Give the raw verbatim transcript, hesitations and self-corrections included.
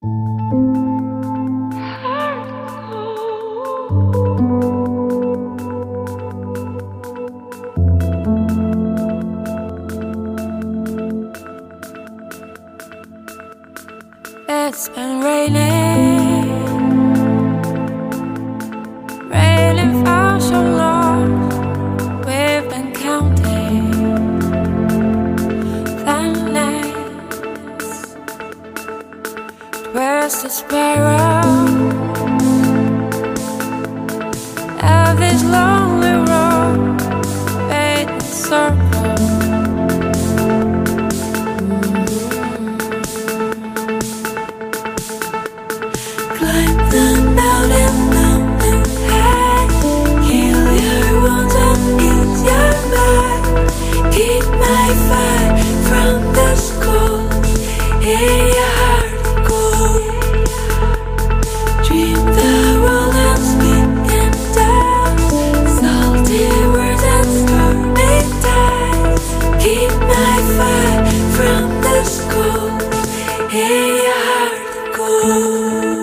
It's been raining, raining for so long. We've been counting the nights. Where's the sparrow of this lonely road, fading circle? Climb the mountain, mountain high. Heal your wounds and ease your mind. Keep my fire from the school in your heart cool. Dream the world and spin and down. Salty words and stormy tides. Keep my fire from the school in your heart cool.